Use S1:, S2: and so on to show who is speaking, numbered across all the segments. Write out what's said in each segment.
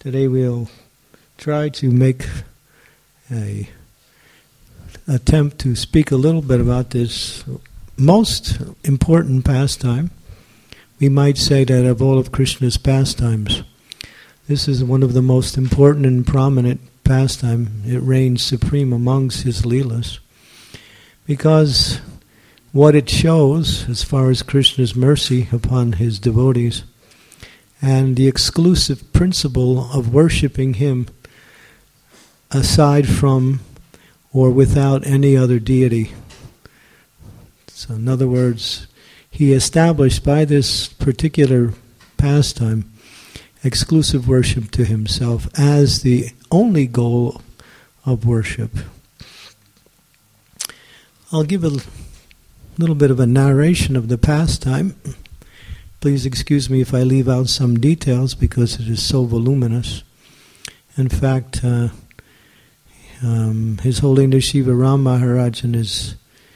S1: Today we'll try to make an attempt to speak a little bit about this most important pastime. We might say that of all of Krishna's pastimes, this is one of the most important and prominent pastime. It reigns supreme amongst his leelas, because what it shows as far as Krishna's mercy upon his devotees and the exclusive principle of worshipping him aside from or without any other deity. So in other words, he established by this particular pastime exclusive worship to himself as the only goal of worship. I'll give a little bit of a narration of the pastime. Please excuse me if I leave out some details because it is so voluminous. In fact, His Holiness Shiva Ram Maharaj in his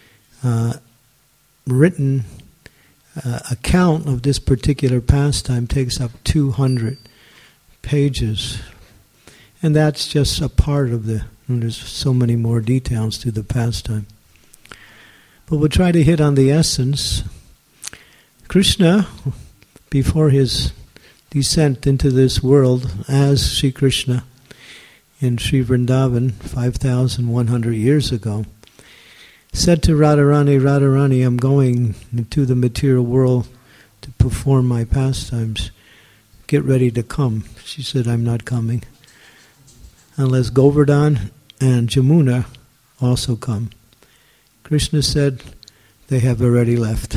S1: written account of this particular pastime takes up 200 pages. And that's just a part of there's so many more details to the pastime. But we'll try to hit on the essence. Krishna, before his descent into this world as Sri Krishna in Sri Vrindavan 5,100 years ago, said to Radharani, Radharani, I'm going into the material world to perform my pastimes. Get ready to come. She said, I'm not coming unless Govardhan and Jamuna also come. Krishna said, they have already left.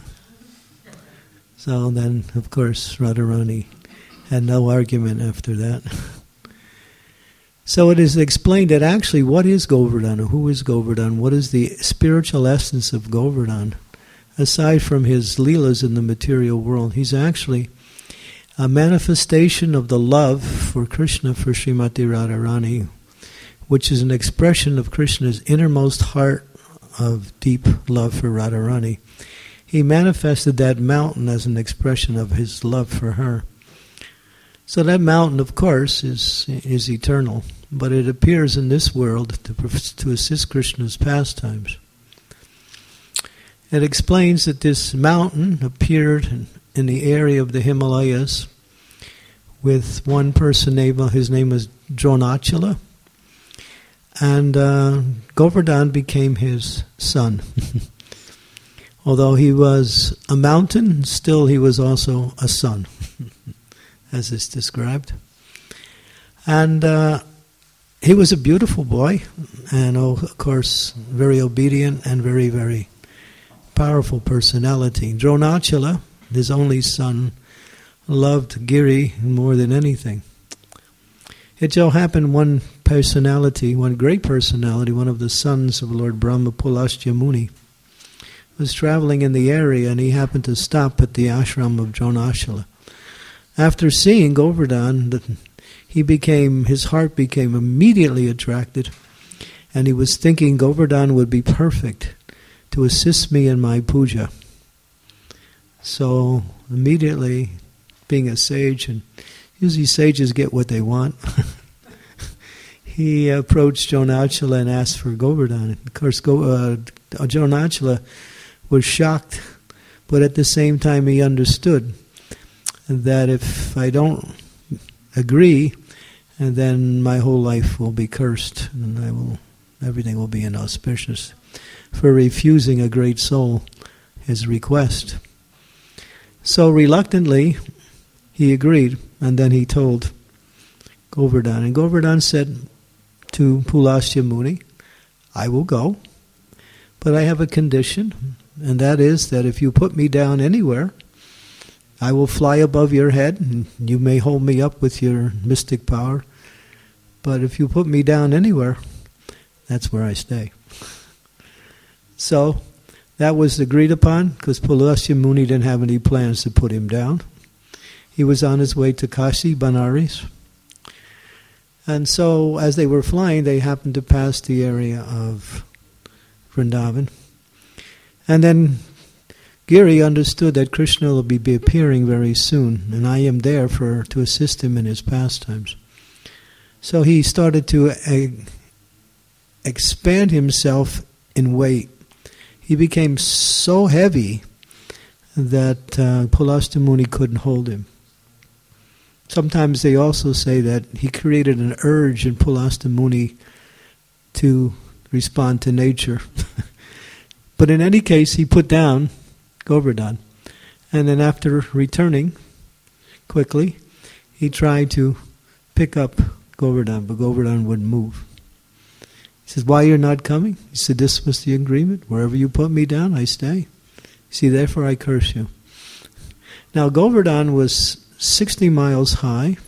S1: So then, of course, Radharani had no argument after that. So it is explained that actually what is Govardhan, or who is Govardhan, what is the spiritual essence of Govardhan? Aside from his leelas in the material world, he's actually a manifestation of the love for Krishna, for Srimati Radharani, which is an expression of Krishna's innermost heart of deep love for Radharani. He manifested that mountain as an expression of his love for her. So that mountain, of course, is eternal, but it appears in this world to assist Krishna's pastimes. It explains that this mountain appeared in the area of the Himalayas with one person, his name was Dronachala, and Govardhan became his son. Although he was a mountain, still he was also a son, as is described. And he was a beautiful boy, and of course, very obedient and very, very powerful personality. Dronachala, his only son, loved Giri more than anything. It so happened one great personality, one of the sons of Lord Brahma, Pulastya Muni, was traveling in the area, and he happened to stop at the ashram of Dronachala. After seeing Govardhan, his heart became immediately attracted, and he was thinking Govardhan would be perfect to assist me in my puja. So immediately, being a sage, and usually sages get what they want, he approached Dronachala and asked for Govardhan. Of course, Dronachala was shocked, but at the same time he understood that if I don't agree, then my whole life will be cursed, and everything will be inauspicious for refusing a great soul his request. So reluctantly he agreed, and then he told Govardhan, and Govardhan said to Pulastya Muni, I will go, but I have a condition, and that is that if you put me down anywhere, I will fly above your head, and you may hold me up with your mystic power, but if you put me down anywhere, that's where I stay. So that was agreed upon, because Pulastya Muni didn't have any plans to put him down. He was on his way to Kashi, Banaras. And so as they were flying, they happened to pass the area of Vrindavan. And then Giri understood that Krishna will be appearing very soon, and I am there to assist him in his pastimes. So he started to expand himself in weight. He became so heavy that Pulastya Muni couldn't hold him. Sometimes they also say that he created an urge in Pulastya Muni to respond to nature. But in any case, he put down Govardhan. And then after returning quickly, he tried to pick up Govardhan, but Govardhan wouldn't move. He says, why you're not coming? He said, this was the agreement. Wherever you put me down, I stay. See, therefore I curse you. Now, Govardhan was 60 miles high,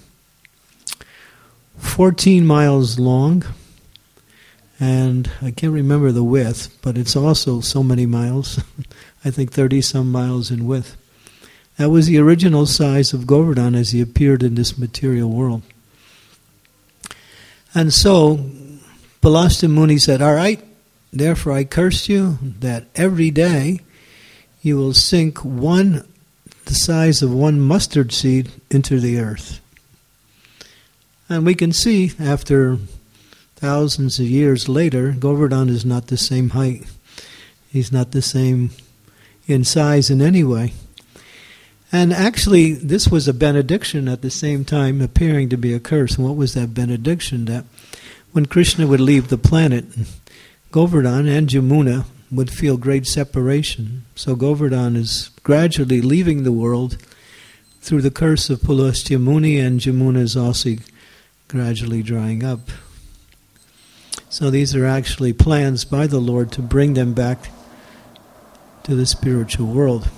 S1: 14 miles long, and I can't remember the width, but it's also so many miles. I think 30-some miles in width. That was the original size of Govardhan as he appeared in this material world. And so, Pulastya Muni said, all right, therefore I curse you that every day you will sink the size of one mustard seed into the earth. And we can see, after thousands of years later, Govardhan is not the same height. He's not the same in size in any way. And actually, this was a benediction at the same time appearing to be a curse. And what was that benediction? That when Krishna would leave the planet, Govardhan and Jamuna would feel great separation. So Govardhan is gradually leaving the world through the curse of Pulastya Muni, and Jamuna is also gradually drying up. So these are actually plans by the Lord to bring them back to the spiritual world.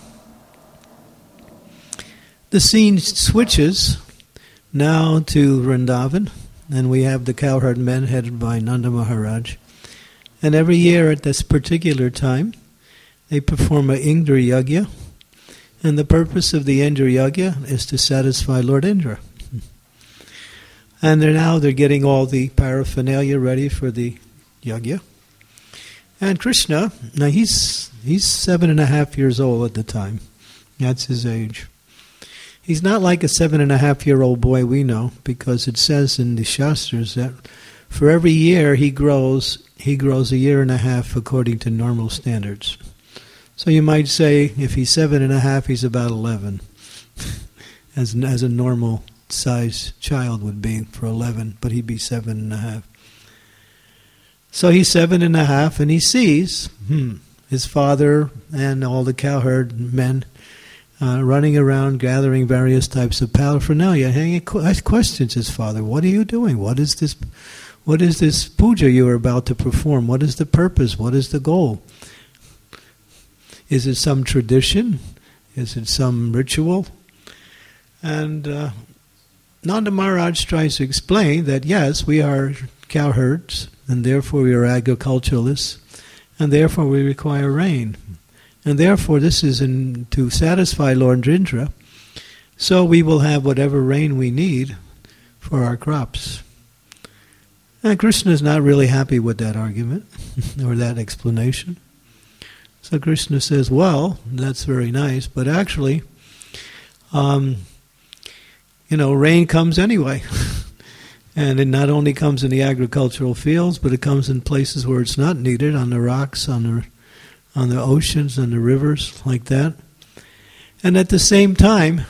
S1: The scene switches now to Vrindavan, and we have the cowherd men headed by Nanda Maharaj. And every year at this particular time, they perform a Indra Yagya, and the purpose of the Indra Yagya is to satisfy Lord Indra. And they're getting all the paraphernalia ready for the Yagya. And Krishna, now he's 7.5 years old at the time. That's his age. He's not like a 7.5-year-old boy we know, because it says in the Shastras that for every year he grows a 1.5 years according to normal standards. So you might say if he's 7.5, he's about 11, as a normal sized child would be for 11, but he'd be 7.5. So he's 7.5, and he sees his father and all the cowherd men running around gathering various types of paraphernalia. He questions his father, what are you doing? What is this puja you are about to perform? What is the purpose? What is the goal? Is it some tradition? Is it some ritual? And Nanda Maharaj tries to explain that yes, we are cowherds, and therefore we are agriculturalists, and therefore we require rain. And therefore this is to satisfy Lord Indra, so we will have whatever rain we need for our crops. And Krishna is not really happy with that argument or that explanation. So Krishna says, well, that's very nice, but actually, rain comes anyway. And it not only comes in the agricultural fields, but it comes in places where it's not needed, on the rocks, on the oceans, on the rivers, like that. And at the same time,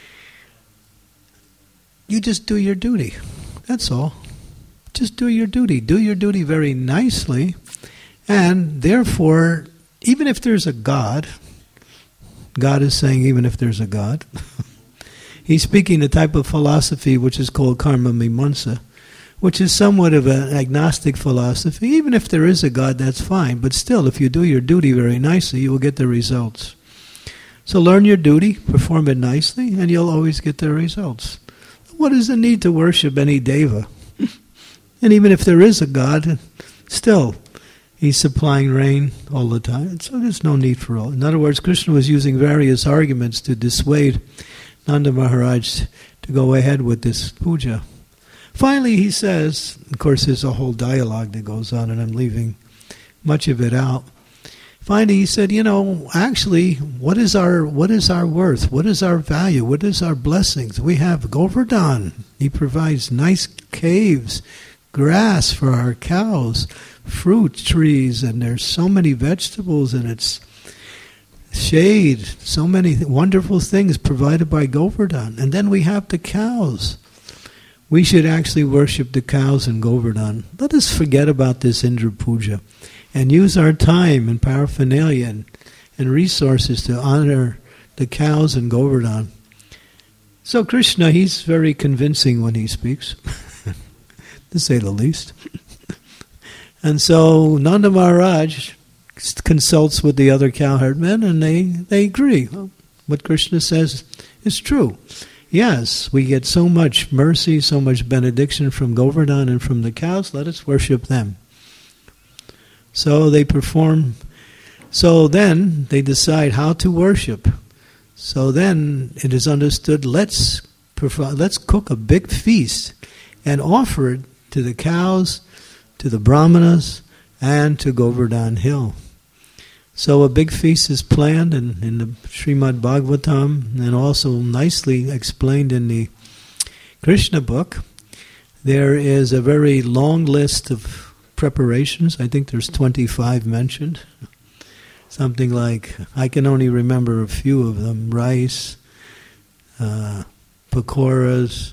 S1: you just do your duty. That's all. Just do your duty. Do your duty very nicely. And therefore, even if there's a God is saying even if there's a God, he's speaking a type of philosophy which is called karma mimamsa, which is somewhat of an agnostic philosophy. Even if there is a God, that's fine. But still, if you do your duty very nicely, you will get the results. So learn your duty, perform it nicely, and you'll always get the results. What is the need to worship any deva? And even if there is a God, still, he's supplying rain all the time. So there's no need for all. In other words, Krishna was using various arguments to dissuade Nanda Maharaj to go ahead with this puja. Finally, he says, of course, there's a whole dialogue that goes on, and I'm leaving much of it out. Finally, he said, actually, what is our worth? What is our value? What is our blessings? We have Govardhan. He provides nice caves, grass for our cows, fruit trees, and there's so many vegetables, and it's shade, so many wonderful things provided by Govardhan. And then we have the cows. We should actually worship the cows in Govardhan. Let us forget about this Indra Puja and use our time and paraphernalia and resources to honor the cows in Govardhan. So Krishna, he's very convincing when he speaks, to say the least. And so Nanda Maharaj consults with the other cowherd men, and they agree. Well, what Krishna says is true. Yes, we get so much mercy, so much benediction from Govardhan and from the cows, let us worship them. So they perform. So then they decide how to worship. So then it is understood, let's cook a big feast and offer it to the cows, to the brahmanas, and to Govardhan Hill. So a big feast is planned in the Srimad Bhagavatam, and also nicely explained in the Krishna book. There is a very long list of preparations. I think there's 25 mentioned. Something like, I can only remember a few of them: rice, pakoras,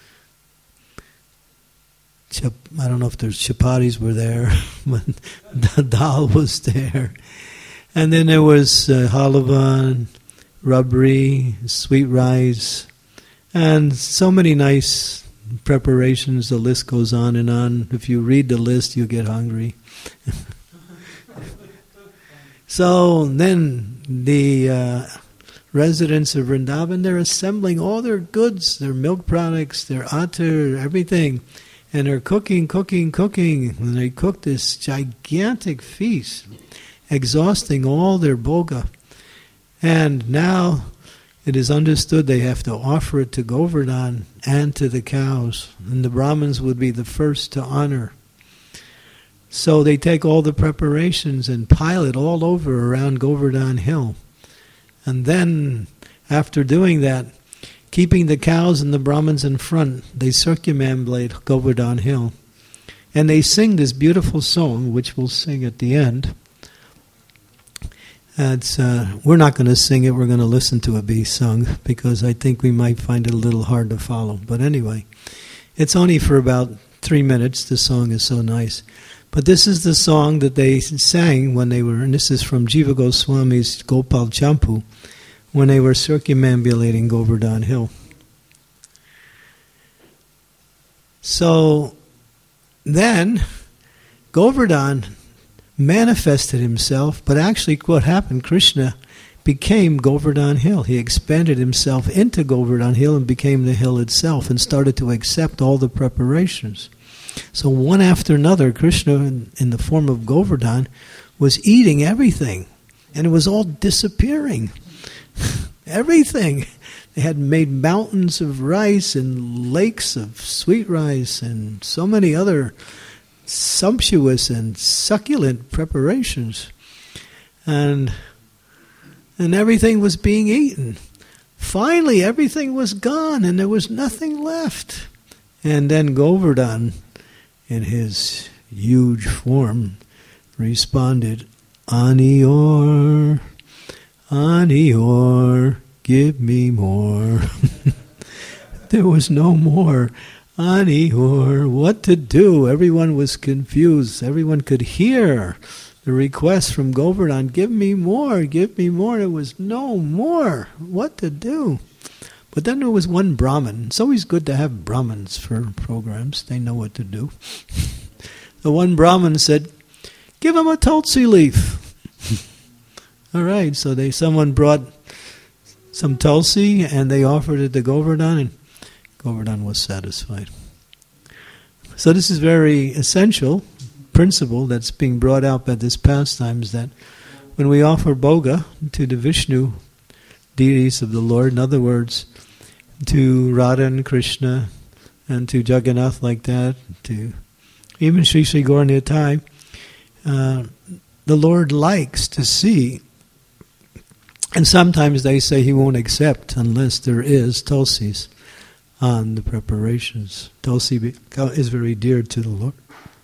S1: I don't know if there's chapatis were there, but the dal was there. And then there was halava, rabri, sweet rice, and so many nice preparations. The list goes on and on. If you read the list, you get hungry. So then the residents of Vrindavan, they're assembling all their goods, their milk products, their attar, everything. And they're cooking. And they cook this gigantic feast, exhausting all their bhoga. And now it is understood they have to offer it to Govardhan and to the cows. And the Brahmins would be the first to honor. So they take all the preparations and pile it all over around Govardhan Hill. And then, after doing that, keeping the cows and the Brahmins in front, they circumambulate Govardhan Hill. And they sing this beautiful song, which we'll sing at the end. We're not going to sing it, we're going to listen to it be sung, because I think we might find it a little hard to follow. But anyway, it's only for about 3 minutes, the song is so nice. But this is the song that they sang when they were, and this is from Jiva Goswami's Gopal Champu, when they were circumambulating Govardhan Hill. So then Govardhan manifested himself, but actually what happened, Krishna became Govardhan Hill. He expanded himself into Govardhan Hill and became the hill itself and started to accept all the preparations. So one after another, Krishna, in the form of Govardhan, was eating everything, and it was all disappearing. Everything. They had made mountains of rice and lakes of sweet rice and so many other sumptuous and succulent preparations. And everything was being eaten. Finally, everything was gone and there was nothing left. And then Govardhan, in his huge form, responded, Anior, Anior, give me more. There was no more. Anior, what to do? Everyone was confused. Everyone could hear the request from Govardhan, give me more, give me more. There was no more. What to do? But then there was one Brahmin. It's always good to have Brahmins for programs. They know what to do. The one Brahmin said, give him a tulsi leaf. All right, so someone brought some tulsi and they offered it to Govardhan, and Govardhan was satisfied. So this is very essential principle that's being brought out by this pastime, is that when we offer bhoga to the Vishnu deities of the Lord, in other words, to Radha and Krishna and to Jagannath like that, to even Sri Sri Gaura Nitai, the Lord likes to see, and sometimes they say he won't accept unless there is tulsis. on the preparations. Tulsi is very dear to the Lord.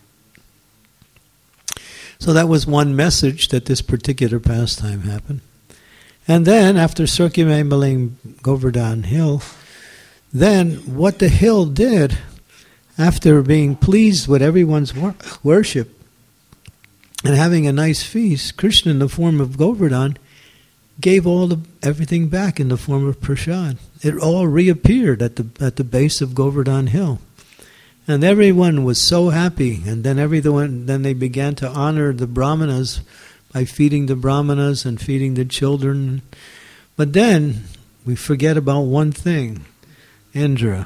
S1: So that was one message that this particular pastime happened. And then, after circumambulating Govardhan Hill, then what the hill did, after being pleased with everyone's worship and having a nice feast, Krishna in the form of Govardhan gave everything back in the form of prasad. It all reappeared at the base of Govardhan Hill. And everyone was so happy, and then they began to honor the brahmanas by feeding the brahmanas and feeding the children. But then we forget about one thing, Indra,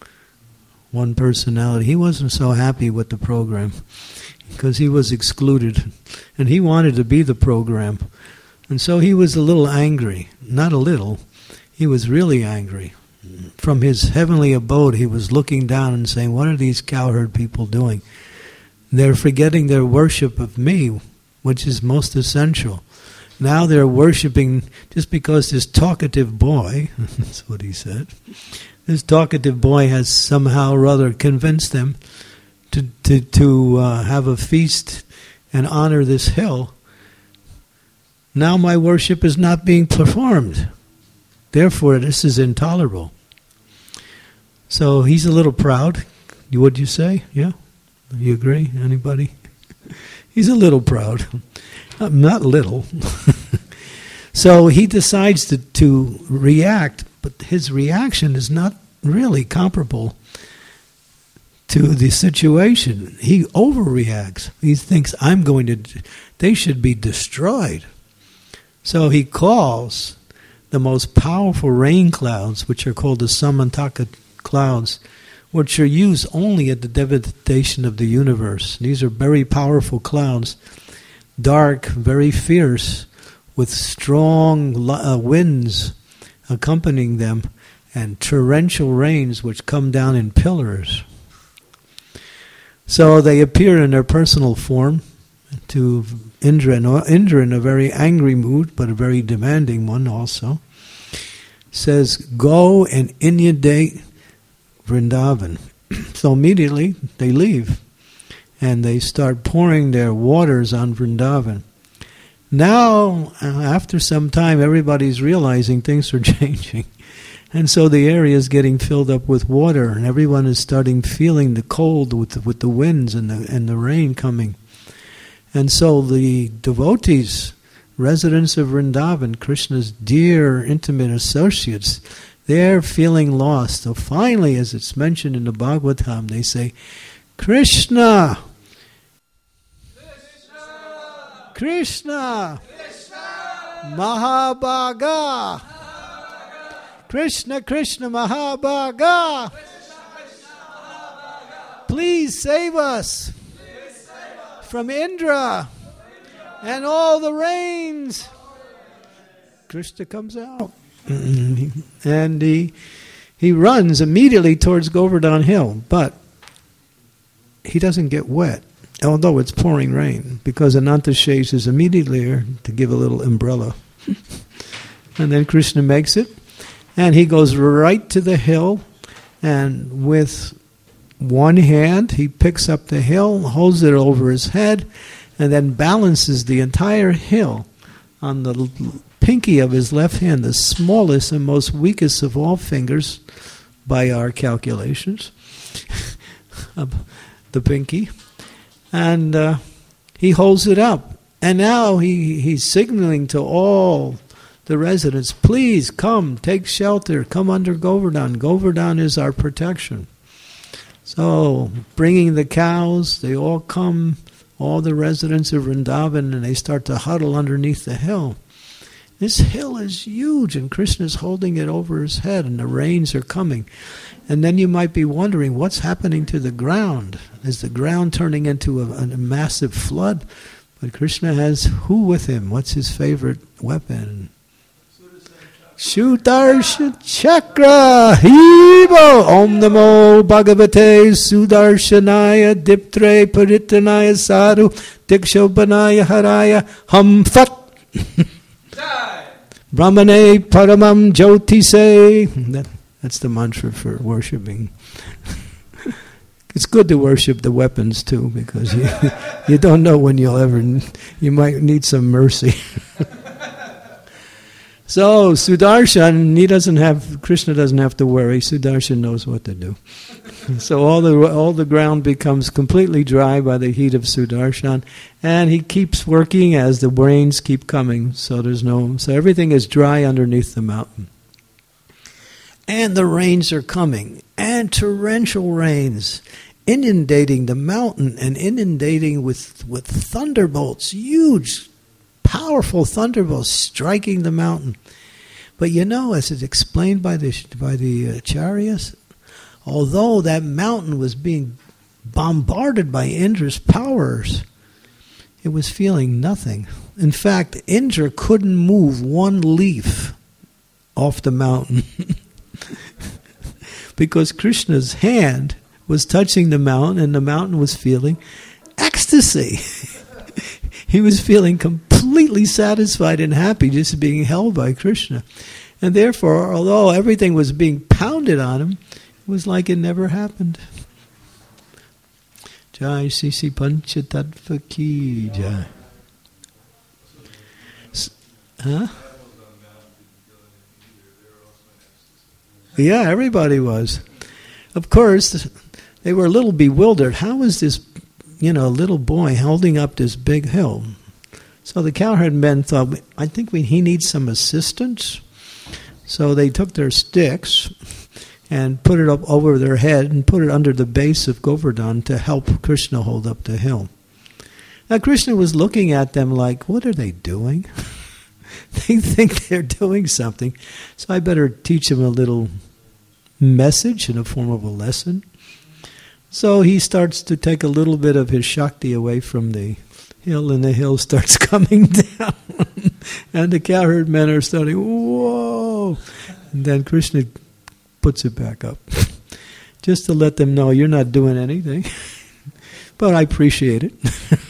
S1: one personality. He wasn't so happy with the program because he was excluded, and he wanted to be the program. And so he was a little angry, not a little, he was really angry. From his heavenly abode, he was looking down and saying, what are these cowherd people doing? They're forgetting their worship of me, which is most essential. Now they're worshiping just because this talkative boy, that's what he said, this talkative boy has somehow or other convinced them to have a feast and honor this hill. Now my worship is not being performed. Therefore, this is intolerable. So he's a little proud. Would you say? Yeah? You agree? Anybody? He's a little proud. Not little. So he decides to react, but his reaction is not really comparable to the situation. He overreacts. He thinks, they should be destroyed. So he calls the most powerful rain clouds, which are called the Samantaka clouds, which are used only at the devastation of the universe. These are very powerful clouds, dark, very fierce, with strong winds accompanying them, and torrential rains which come down in pillars. So they appear in their personal form to Indra in a very angry mood, but a very demanding one also, says, go and inundate Vrindavan. So immediately they leave and they start pouring their waters on Vrindavan. Now, after some time, everybody's realizing things are changing. And so the area is getting filled up with water, and everyone is starting feeling the cold with the winds and the rain coming. And so the devotees, residents of Vrindavan, Krishna's dear, intimate associates, they're feeling lost. So finally, as it's mentioned in the Bhagavatam, they say, Krishna! Krishna! Krishna! Krishna! Mahabhaga! Krishna, Krishna, Mahabhaga! Please save us from Indra and all the rains. Krishna comes out. And he runs immediately towards Govardhan Hill, but he doesn't get wet, although it's pouring rain, because Anantashesh is immediately there to give a little umbrella. And then Krishna makes it, and he goes right to the hill, and with one hand he picks up the hill, holds it over his head, and then balances the entire hill on the pinky of his left hand, the smallest and most weakest of all fingers, by our calculations, the pinky, and he holds it up. And now he's signaling to all the residents, please come, take shelter, come under Govardhan. Govardhan is our protection. So, bringing the cows, they all come, all the residents of Vrindavan, and they start to huddle underneath the hill. This hill is huge, and Krishna's holding it over his head, and the rains are coming. And then you might be wondering, what's happening to the ground? Is the ground turning into a massive flood? But Krishna has who with him? What's his favorite weapon? Sudarshan Chakra! Hibo! Om Namo Bhagavate Sudarshanaya Diptre Paritanaya Sadhu Dikshobanaya Haraya Hum Fat Brahmane Paramam Jyotise. That's the mantra for worshiping. It's good to worship the weapons too, because you don't know when you might need some mercy. So Sudarshan, Krishna doesn't have to worry. Sudarshan knows what to do. So all the ground becomes completely dry by the heat of Sudarshan, and he keeps working as the rains keep coming. So everything is dry underneath the mountain. And the rains are coming, and torrential rains, inundating the mountain and inundating with thunderbolts, huge, powerful thunderbolts striking the mountain. But as it's explained by the Acharyas, although that mountain was being bombarded by Indra's powers, it was feeling nothing. In fact, Indra couldn't move one leaf off the mountain. Because Krishna's hand was touching the mountain, and the mountain was feeling ecstasy. He was feeling completely satisfied and happy just being held by Krishna. And therefore, although everything was being pounded on him, it was like it never happened. Jai Sisi Panchatattva Ki Jai. Huh? Yeah, everybody was. Of course, they were a little bewildered. How was this, little boy holding up this big hill? So the cowherd men thought, I think he needs some assistance. So they took their sticks and put it up over their head and put it under the base of Govardhan to help Krishna hold up the hill. Now Krishna was looking at them like, what are they doing? They think they're doing something. So I better teach them a little message in the form of a lesson. So he starts to take a little bit of his Shakti away from the hill, and the hill starts coming down. And the cowherd men are starting, whoa! And then Krishna puts it back up. Just to let them know, you're not doing anything. But I appreciate it.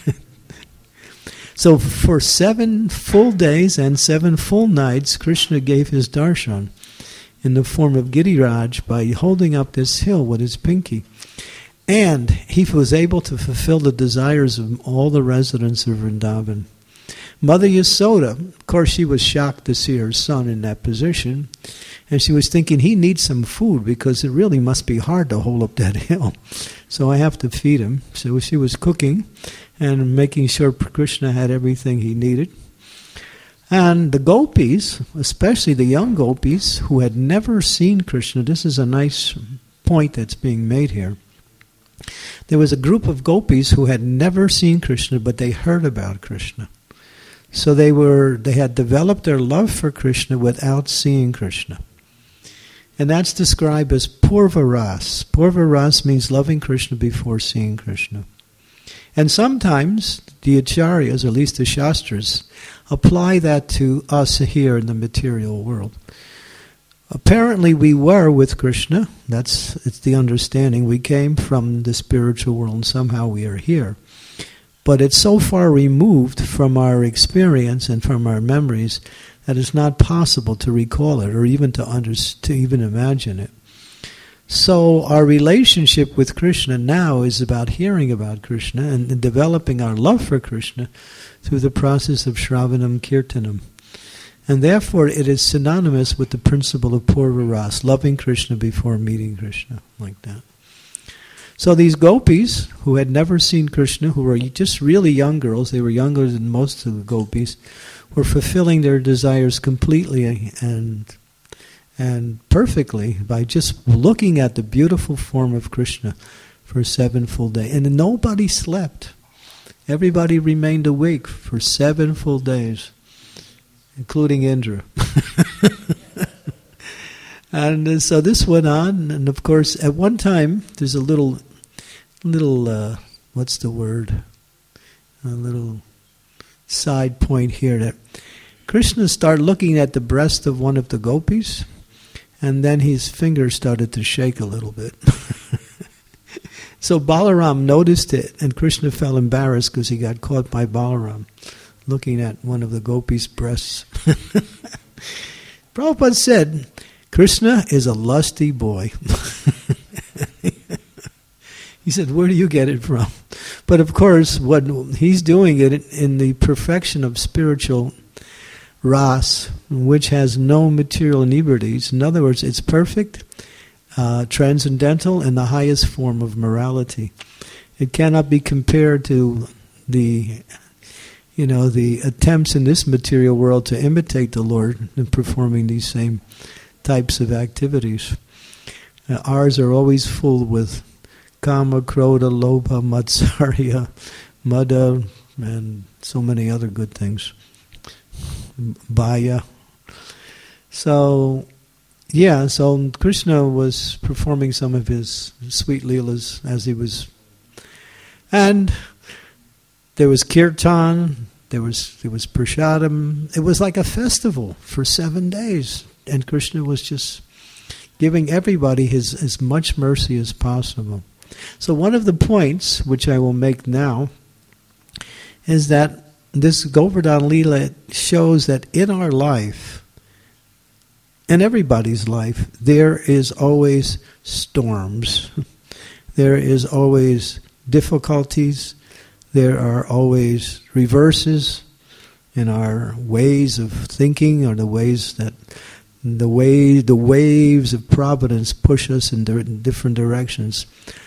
S1: So for 7 full days and 7 full nights, Krishna gave his darshan in the form of Giriraj by holding up this hill with his pinky. And he was able to fulfill the desires of all the residents of Vrindavan. Mother Yasoda, of course, she was shocked to see her son in that position. And she was thinking, he needs some food because it really must be hard to hold up that hill. So I have to feed him. So she was cooking and making sure Krishna had everything he needed. And the gopis, especially the young gopis who had never seen Krishna, this is a nice point that's being made here. There was a group of gopis who had never seen Krishna, but they heard about Krishna. So they had developed their love for Krishna without seeing Krishna. And that's described as Purvaras. Purvaras means loving Krishna before seeing Krishna. And sometimes the acharyas, or at least the shastras, apply that to us here in the material world. Apparently we were with Krishna. It's the understanding. We came from the spiritual world and somehow we are here. But it's so far removed from our experience and from our memories that it's not possible to recall it or even to even imagine it. So our relationship with Krishna now is about hearing about Krishna and developing our love for Krishna through the process of Shravanam Kirtanam. And therefore it is synonymous with the principle of Purvaras, loving Krishna before meeting Krishna, like that. So these gopis who had never seen Krishna, who were just really young girls, they were younger than most of the gopis, were fulfilling their desires completely and perfectly by just looking at the beautiful form of Krishna for 7 full days. And nobody slept. Everybody remained awake for 7 full days, including Indra. And so this went on, and of course, at one time, there's a little, what's the word? A little side point here that Krishna started looking at the breast of one of the gopis, and then his fingers started to shake a little bit. So Balaram noticed it, and Krishna felt embarrassed because he got caught by Balaram looking at one of the gopis' breasts. Prabhupada said, Krishna is a lusty boy. He said, where do you get it from? But of course, what he's doing it in the perfection of spiritual ras, which has no material inebrities. In other words, it's perfect, transcendental, and the highest form of morality. It cannot be compared to the attempts in this material world to imitate the Lord in performing these same types of activities. Ours are always full with kama, krodha, lobha, matsarya, mada, and so many other good things. Bhaya. So Krishna was performing some of his sweet leelas as he was. And there was kirtan, there was prasadam. It was like a festival for 7 days. And Krishna was just giving everybody as much mercy as possible. So one of the points, which I will make now, is that this Govardhan Leela shows that in our life, in everybody's life, there is always storms. There is always difficulties. There are always reverses in our ways of thinking, or the ways that the waves of providence push us in different directions,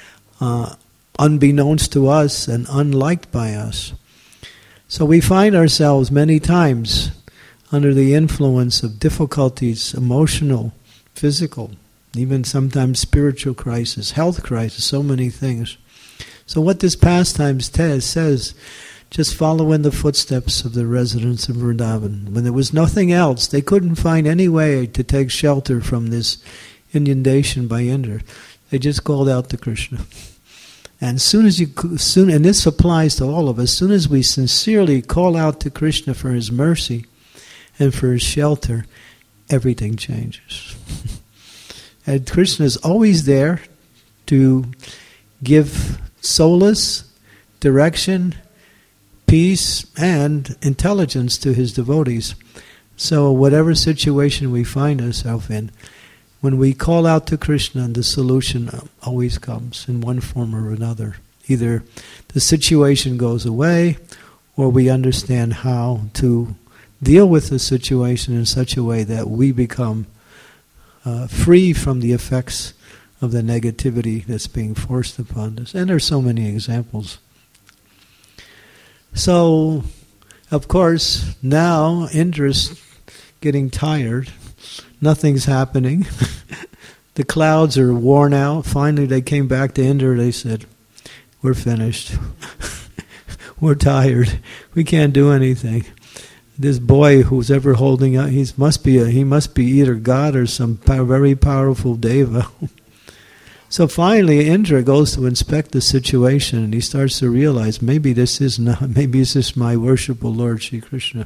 S1: unbeknownst to us and unliked by us. So we find ourselves many times under the influence of difficulties, emotional, physical, even sometimes spiritual crisis, health crisis, so many things. So what this pastime says, just follow in the footsteps of the residents of Vrindavan. When there was nothing else, they couldn't find any way to take shelter from this inundation by Indra. They just called out to Krishna. And and this applies to all of us, as soon as we sincerely call out to Krishna for his mercy and for his shelter, everything changes. And Krishna is always there to give solace, direction, peace, and intelligence to his devotees. So whatever situation we find ourselves in, when we call out to Krishna, the solution always comes in one form or another. Either the situation goes away, or we understand how to deal with the situation in such a way that we become free from the effects of the negativity that's being forced upon us. And there's so many examples. So, of course, now Indra's getting tired. Nothing's happening. The clouds are worn out. Finally, they came back to Indra. They said, we're finished. We're tired. We can't do anything. This boy who's ever holding out, he must be either God or some very powerful deva. So finally, Indra goes to inspect the situation, and he starts to realize maybe this is my worshipful Lord Shri Krishna.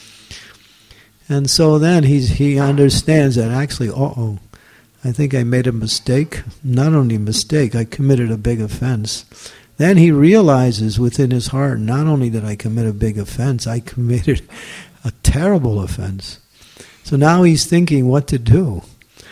S1: And so then he understands that actually, I think I made a mistake. Not only a mistake, I committed a big offense. Then he realizes within his heart, not only did I commit a big offense, I committed a terrible offense. So now he's thinking what to do.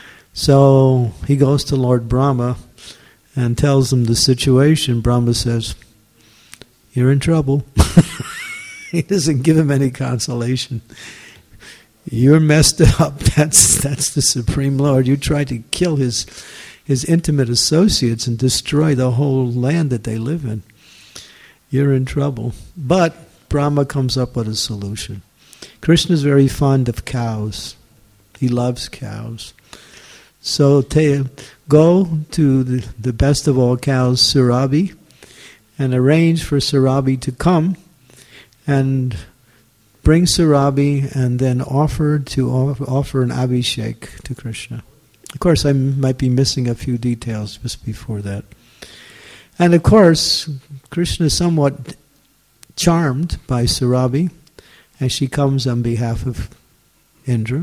S1: So he goes to Lord Brahma and tells him the situation. Brahma says, you're in trouble. He doesn't give him any consolation. You're messed up. That's the Supreme Lord. You tried to kill his intimate associates and destroy the whole land that they live in. You're in trouble. But Brahma comes up with a solution. Krishna is very fond of cows. He loves cows. So go to the best of all cows, Surabhi, and arrange for Surabhi to come and bring Surabhi, and then offer an abhishek to Krishna. Of course, I might be missing a few details just before that. And of course, Krishna is somewhat charmed by Surabhi as she comes on behalf of Indra.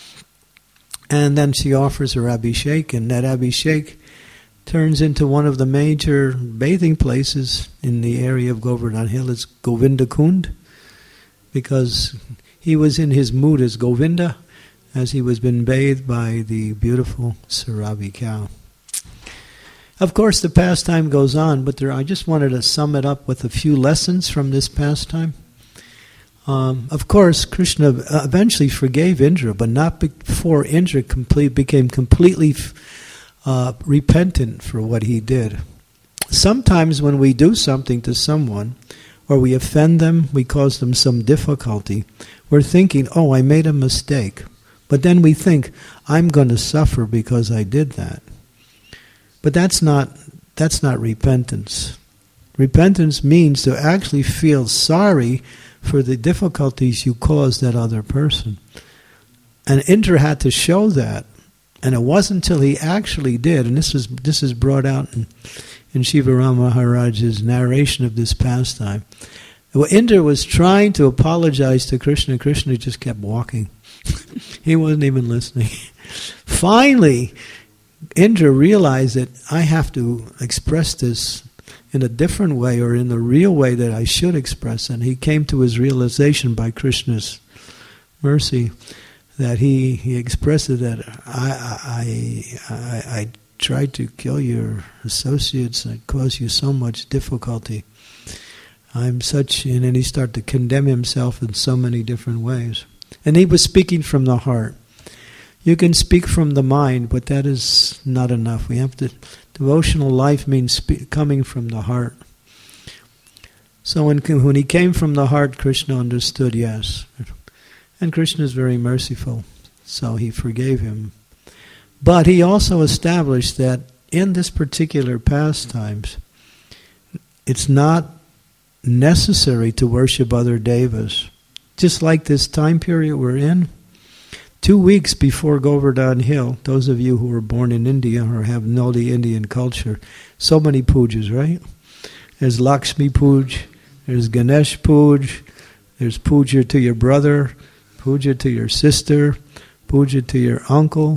S1: And then she offers her abhishek, and that abhishek turns into one of the major bathing places in the area of Govardhan Hill. It's Govinda Kund, because he was in his mood as Govinda, as he was being bathed by the beautiful Sarabi cow. Of course, the pastime goes on, but I just wanted to sum it up with a few lessons from this pastime. Of course, Krishna eventually forgave Indra, but not before Indra became completely repentant for what he did. Sometimes when we do something to someone, or we offend them, we cause them some difficulty, we're thinking, oh, I made a mistake. But then we think, I'm going to suffer because I did that. But that's not repentance. Repentance means to actually feel sorry for the difficulties you caused that other person. And Indra had to show that. And it wasn't until he actually did, and this is brought out in Shivaram Maharaj's narration of this pastime. Well, Indra was trying to apologize to Krishna. Krishna just kept walking. He wasn't even listening. Finally, Indra realized that I have to express this in a different way, or in the real way that I should express. And he came to his realization by Krishna's mercy that he expressed it, that I tried to kill your associates and cause you so much difficulty. I'm such, and then he started to condemn himself in so many different ways. And he was speaking from the heart. You can speak from the mind, but that is not enough. We have to. Devotional life means coming from the heart. So when he came from the heart, Krishna understood, yes. And Krishna is very merciful, so he forgave him. But he also established that in this particular pastimes, it's not necessary to worship other devas. Just like this time period we're in, 2 weeks before Govardhan Hill, those of you who were born in India or know the Indian culture, so many pujas, right? There's Lakshmi Puj, there's Ganesh Puj, there's puja to your brother, puja to your sister, puja to your uncle.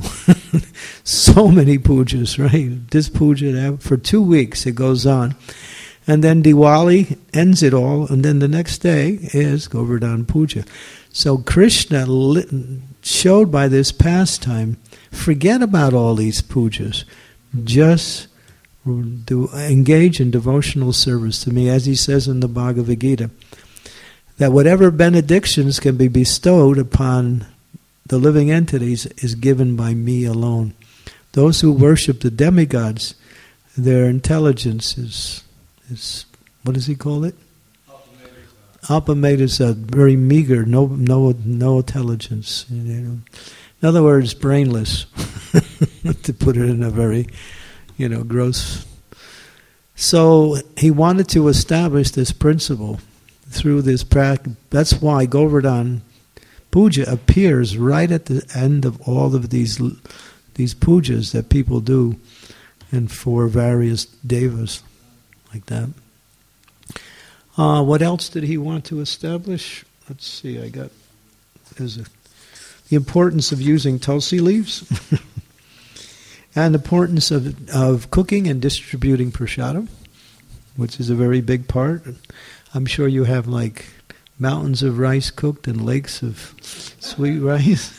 S1: So many pujas, right? This puja, that, for 2 weeks it goes on. And then Diwali ends it all, and then the next day is Govardhan Puja. So Krishna showed by this pastime, forget about all these pujas. Just engage in devotional service to me, as he says in the Bhagavad Gita, that whatever benedictions can be bestowed upon the living entities is given by me alone. Those who worship the demigods, their intelligence is what does he call it? Alpamatus, very meager, no intelligence. In other words, brainless, to put it in a very, gross. So he wanted to establish this principle through this practice. That's why Govardhan Puja appears right at the end of all of these pujas that people do, and for various devas like that. What else did he want to establish? Let's see, the importance of using tulsi leaves, and the importance of cooking and distributing prasadam, which is a very big part. I'm sure you have like mountains of rice cooked and lakes of sweet rice.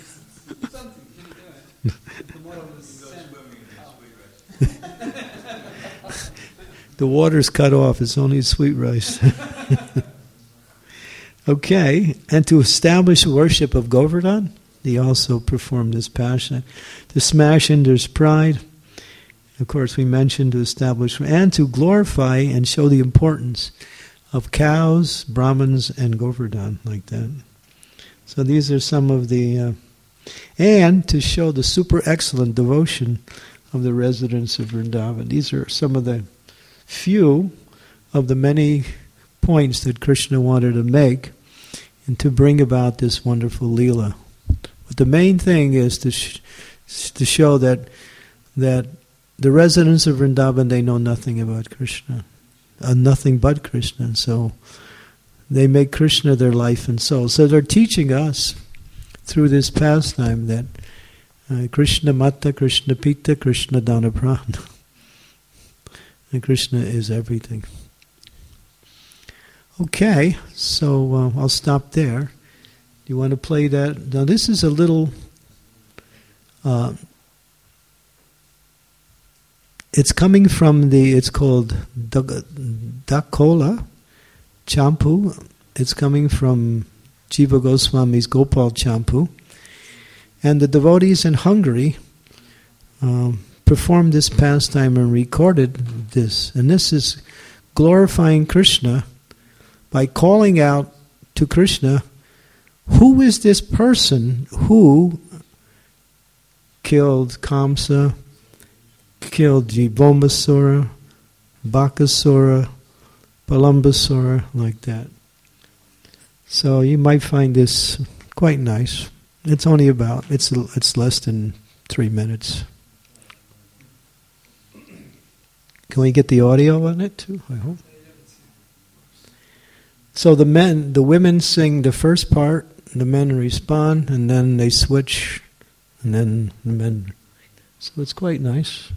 S1: The water's cut off, it's only sweet rice. Okay, and to establish worship of Govardhan, he also performed this passion. To smash Indra's pride, of course we mentioned to establish, and to glorify and show the importance of cows, Brahmins, and Govardhan, like that. So these are some of the... and to show the super excellent devotion of the residents of Vrindavan. These are some of the few of the many points that Krishna wanted to make and to bring about this wonderful Leela. But the main thing is to show that the residents of Vrindavan, they know nothing about Krishna, nothing but Krishna. So they make Krishna their life and soul. So they're teaching us through this pastime that Krishna Mata, Krishna Pita, Krishna Dana Prana. And Krishna is everything. Okay, so I'll stop there. Do you want to play that? Now this is a little It's coming from it's called Dakola Champu. It's coming from Jiva Goswami's Gopal Champu. And the devotees in Hungary performed this pastime and recorded this. And this is glorifying Krishna by calling out to Krishna, who is this person who killed Kamsa, killed Jivambasura, Bakasura, Palambasura, like that. So you might find this quite nice. It's only it's less than 3 minutes. Can we get the audio on it too? I hope. So the women sing the first part, the men respond, and then they switch, and then the men. So it's quite nice.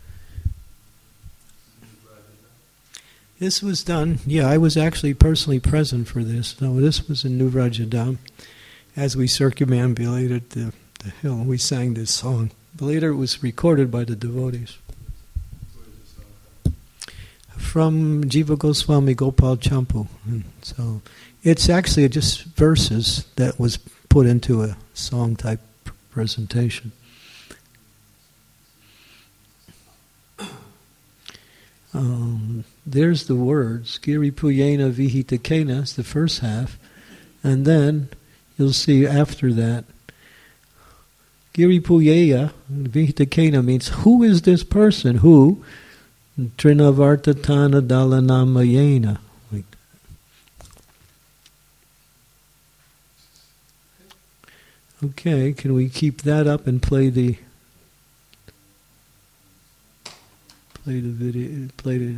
S1: This was done, I was actually personally present for this. So this was in New Rajadam. As we circumambulated the hill, we sang this song. But later it was recorded by the devotees. From Jiva Goswami Gopal Champu. And so it's actually just verses that was put into a song type presentation. There's the words, Giri Puyena Vihitakena, is the first half, and then you'll see after that, Giri Puyeya Vihitakena means who is this person who Trinavartatana Dalanamayena. Okay, can we keep that up and play the video? Play the.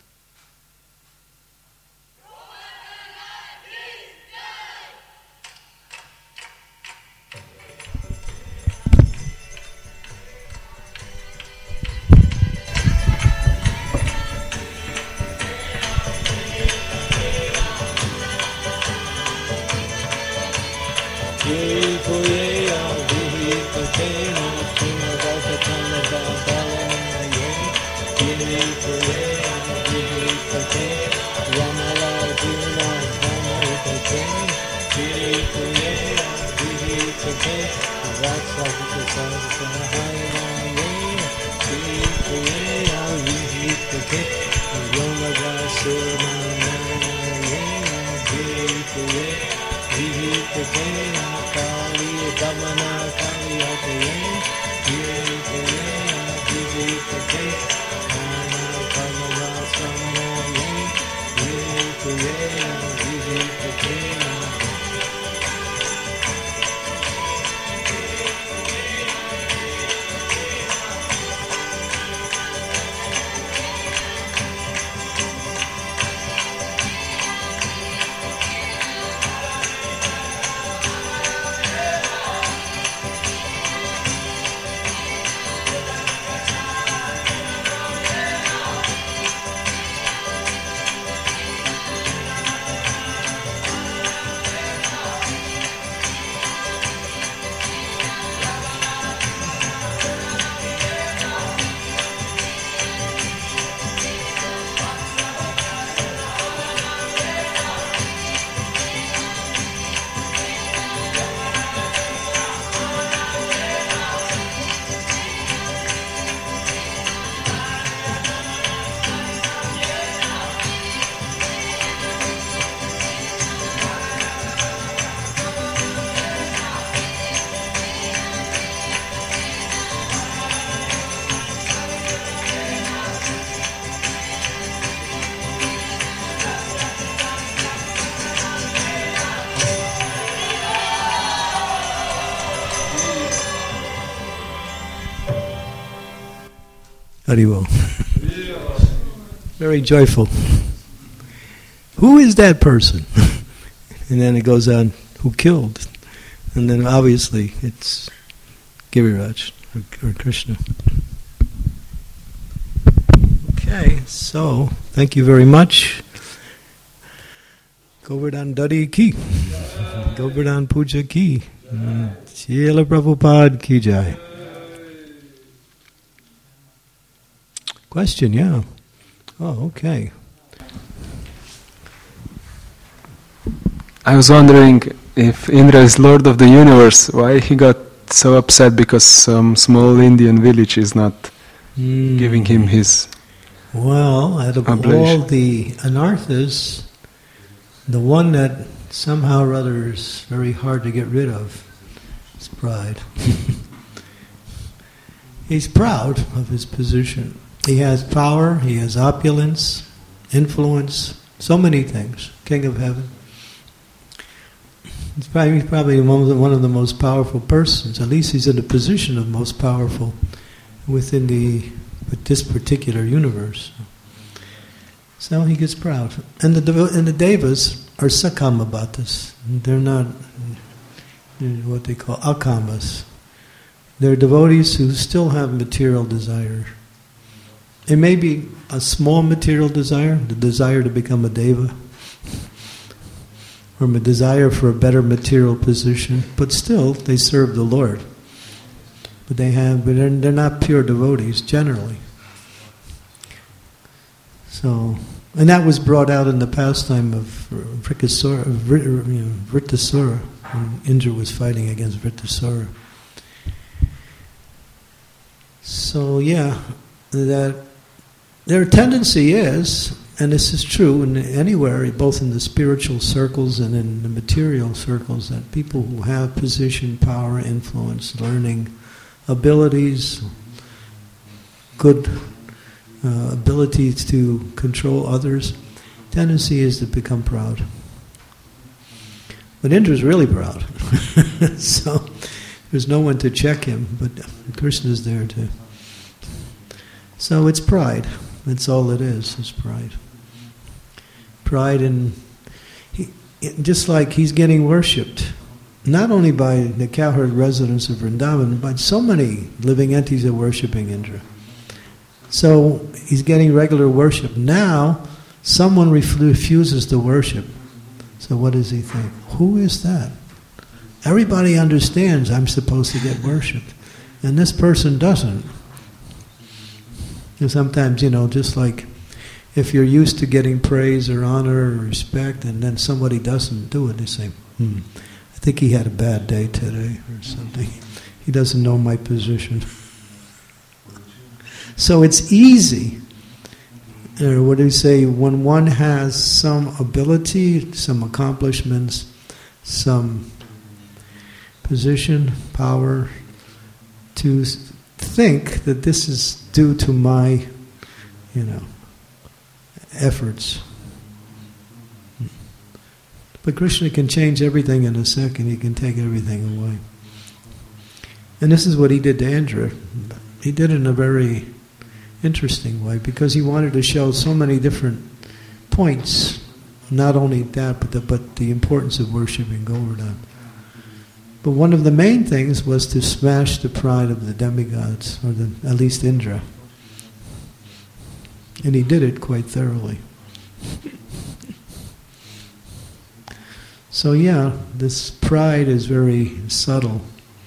S1: Haribo. Very joyful. Who is that person? And then it goes on, who killed? And then obviously it's Giriraj or Krishna. Okay, so thank you very much. Govardhan Dari ki. Govardhan Puja ki. Srila Prabhupada ki jai. Question, yeah. Oh, okay.
S2: I was wondering if Indra is Lord of the Universe, why he got so upset because some small Indian village is not giving him his
S1: Well, out of
S2: oblation.
S1: all the anarthas, the one that somehow or other is very hard to get rid of is pride. He's proud of his position. He has power, he has opulence, influence, so many things. King of heaven. He's probably one of the most powerful persons. At least he's in a position of most powerful within this particular universe. So he gets proud. And the devas are sakamabatas. They're not what they call akamas. They're devotees who still have material desire. It may be a small material desire, the desire to become a deva, or a desire for a better material position, but still they serve the Lord. But they're not pure devotees generally. So, and that was brought out in the pastime of Vritasura, when Indra was fighting against Vritasura. So yeah, that their tendency is, and this is true in anywhere, both in the spiritual circles and in the material circles, that people who have position, power, influence, learning, abilities, good abilities to control others, tendency is to become proud. But Indra's really proud. So there's no one to check him, but Krishna's there too. So it's pride. That's all it is pride. Pride in, just like he's getting worshipped, not only by the cowherd residents of Vrindavan, but so many living entities are worshipping Indra. So he's getting regular worship. Now, someone refuses to worship. So what does he think? Who is that? Everybody understands I'm supposed to get worshipped, and this person doesn't. And sometimes, just like if you're used to getting praise or honor or respect, and then somebody doesn't do it, they say, I think he had a bad day today or something. He doesn't know my position. So it's easy. What do you say? When one has some ability, some accomplishments, some position, power, to think that this is due to my, efforts. But Krishna can change everything in a second. He can take everything away. And this is what he did to Indra. He did it in a very interesting way, because he wanted to show so many different points. Not only that, but the importance of worshiping Govardhan. But one of the main things was to smash the pride of the demigods, or at least Indra. And he did it quite thoroughly. So yeah, this pride is very subtle.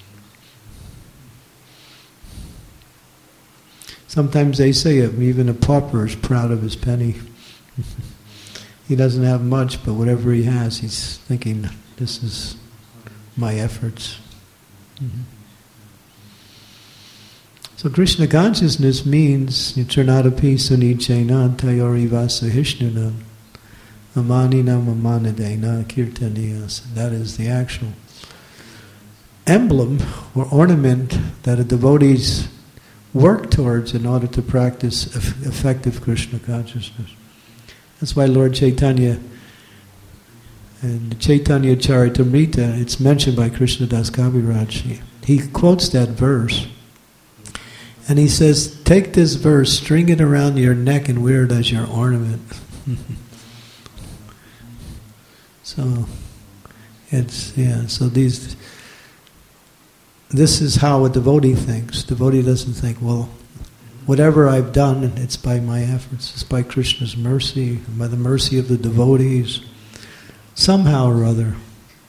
S1: Sometimes they say even a pauper is proud of his penny. He doesn't have much, but whatever he has, he's thinking, this is my efforts. Mm-hmm. So Krishna consciousness means Charnadapi Sunichena Tayori Vasahishnunan Amaninam Amanadena Kirtaniyas. That is the actual emblem or ornament that a devotee's work towards in order to practice effective Krishna consciousness. That's why Lord Chaitanya, in the Chaitanya Charitamrita, it's mentioned by Krishnadas Kaviraj. He quotes that verse, and he says, take this verse, string it around your neck and wear it as your ornament. So this is how a devotee thinks. Devotee doesn't think, well, whatever I've done, it's by my efforts. It's by Krishna's mercy, by the mercy of the devotees, somehow or other.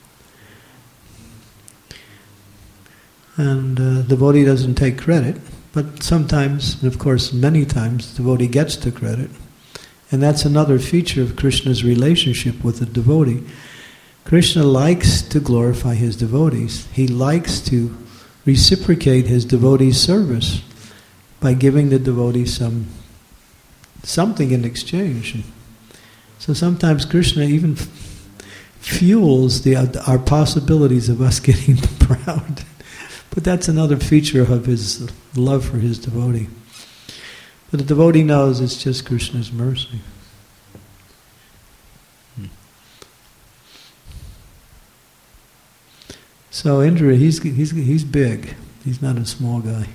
S1: And the devotee doesn't take credit. But sometimes, and of course many times, the devotee gets the credit. And that's another feature of Krishna's relationship with the devotee. Krishna likes to glorify his devotees. He likes to reciprocate his devotees' service by giving the devotee something in exchange. So sometimes Krishna even fuels our possibilities of us getting proud. But that's another feature of his love for his devotee. But the devotee knows it's just Krishna's mercy. So Indra, he's big. He's not a small guy.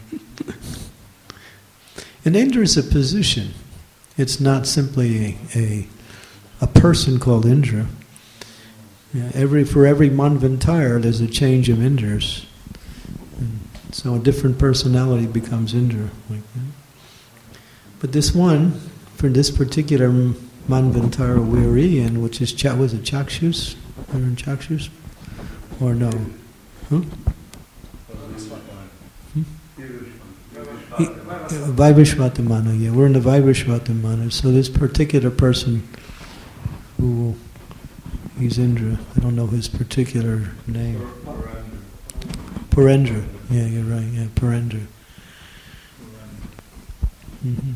S1: And Indra is a position. It's not simply a person called Indra. Yeah, for every Manvantara, there's a change of Indras. And so a different personality becomes Indra. Like that. But this one, for this particular Manvantara we're in, which is, was it Chakshus? We're in Chakshus? Or no? Huh? Vaivashvatamana, yeah, we're in the Vaivashvatamana. So this particular person he's Indra. I don't know his particular name. Purendra. Yeah, you're right. Yeah, Purendra. Mm-hmm.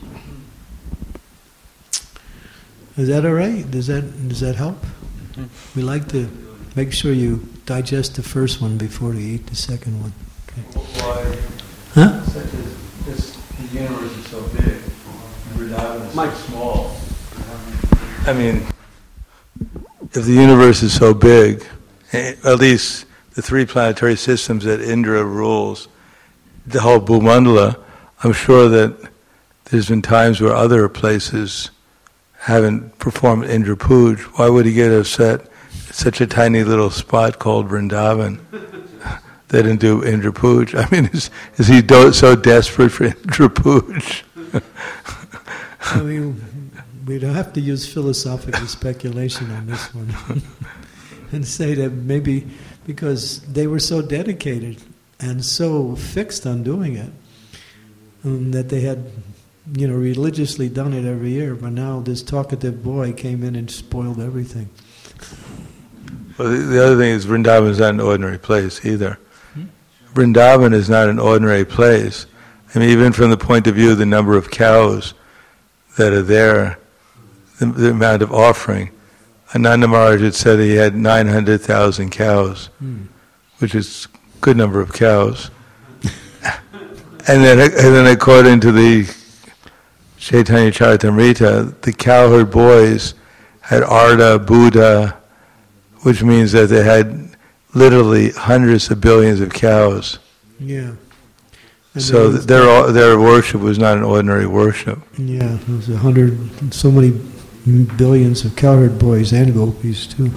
S1: Is that all right? Does that help? Mm-hmm. We like to make sure you digest the first one before you eat the second one. Okay.
S3: Why?
S1: Huh?
S3: The universe is so big, and Vrindavan is so small. I mean, if the universe is so big, at least the three planetary systems that Indra rules, the whole Bhumandala, I'm sure that there's been times where other places haven't performed Indra Puj. Why would he get upset at such a tiny little spot called Vrindavan? They didn't do Indra Puj. I mean, is he so desperate for Indra Puj?
S1: I mean, we don't have to use philosophical speculation on this one and say that maybe because they were so dedicated and so fixed on doing it that they had, religiously done it every year. But now this talkative boy came in and spoiled everything.
S3: Well, the other thing is Vrindavan is not an ordinary place either. Vrindavan is not an ordinary place. I mean, even from the point of view of the number of cows that are there, the amount of offering. Ananda Maharaj had said he had 900,000 cows, which is a good number of cows. and then according to the Chaitanya Charitamrita, the cowherd boys had Arda, Buddha, which means that they had literally hundreds of billions of cows.
S1: Yeah. And
S3: so their worship was not an ordinary worship.
S1: Yeah, there was so many billions of cowherd boys and gopis too.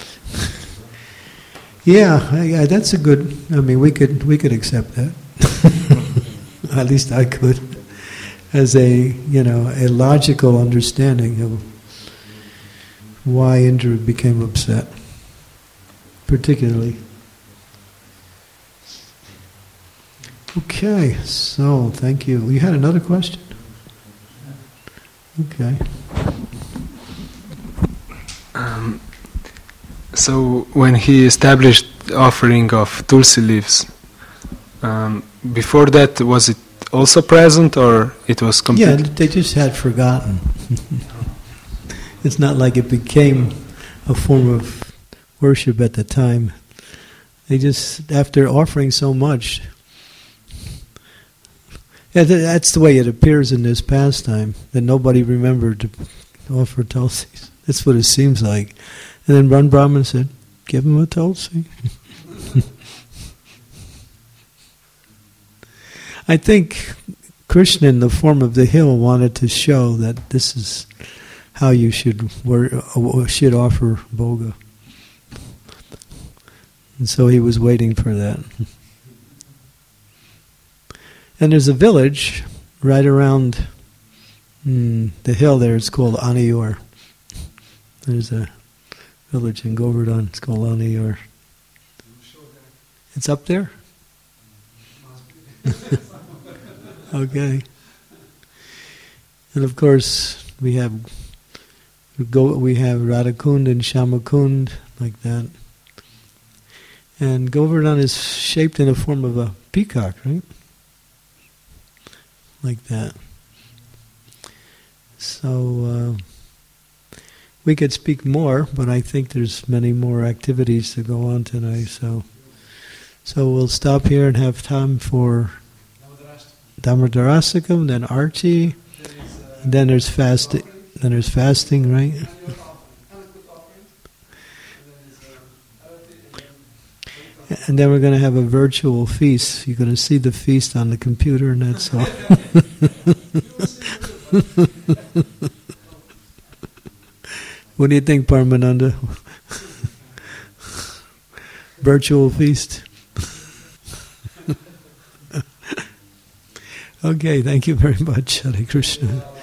S1: Yeah, that's a good. I mean, we could accept that. At least I could, as a logical understanding of why Indra became upset, particularly. Okay, so thank you. You had another question? Okay.
S2: So when he established the offering of tulsi leaves, before that, was it also present or it was complete?
S1: Yeah, they just had forgotten. It's not like it became a form of worship at the time. They just, after offering so much, that's the way it appears in this pastime, that nobody remembered to offer tulsis. That's what it seems like. And then one Brahmin said, give him a tulsi. I think Krishna, in the form of the hill, wanted to show that this is how you should offer bhoga. And so he was waiting for that. And there's a village right around the hill there. It's called Aniyur. There's a village in Govardhan. It's called Aniyur. It's up there? Okay. And of course, we have Radhakund and Shyamakund, like that. And Govardhan is shaped in the form of a peacock, right? Like that. So we could speak more, but I think there's many more activities to go on tonight. So we'll stop here and have time for Damodarastakam, then Arti, then there's fasting. Then there's fasting, right? And then we're going to have a virtual feast. You're going to see the feast on the computer, and that's all. What do you think, Paramananda? Virtual feast? Okay, thank you very much. Hare Krishna.